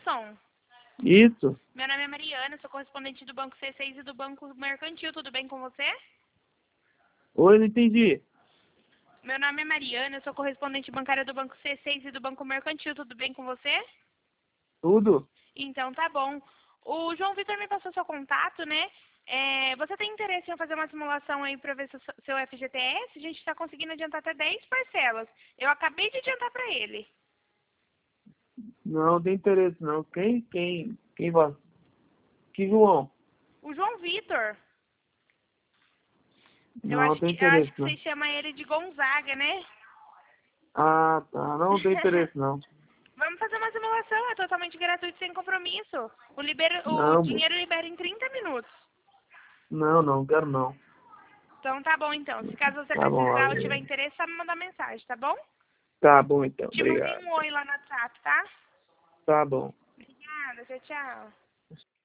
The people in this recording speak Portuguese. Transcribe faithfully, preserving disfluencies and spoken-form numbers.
Edilson? Isso. Meu nome é Mariana, sou correspondente do Banco C seis e do Banco Mercantil. Tudo bem com você? Oi, não entendi. Meu nome é Mariana, sou correspondente bancária do Banco C seis e do Banco Mercantil. Tudo bem com você? Tudo? Então tá bom. O João Vitor me passou seu contato, né? É, você tem interesse em fazer uma simulação aí para ver seu, seu F G T S? A gente está conseguindo adiantar até dez parcelas. Eu acabei de adiantar para ele. Não, não tem interesse não. Quem? Quem? Quem vai? Que João? O João Vitor. Eu Não, não acho tem que, eu acho interesse que não. você chama ele de Gonzaga, né? Ah, tá. Não, não tem interesse não. Vamos fazer uma simulação, é totalmente gratuito, sem compromisso. O, libera, o Não, dinheiro libera em trinta minutos. não, não, quero não. Então tá bom então. Se caso você Tá bom, precisar ou tiver valeu. interesse, só me mandar mensagem, tá bom? Tá bom então, Te mandei obrigado. um oi lá no WhatsApp, tá? Tá bom. Obrigada, tchau, tchau.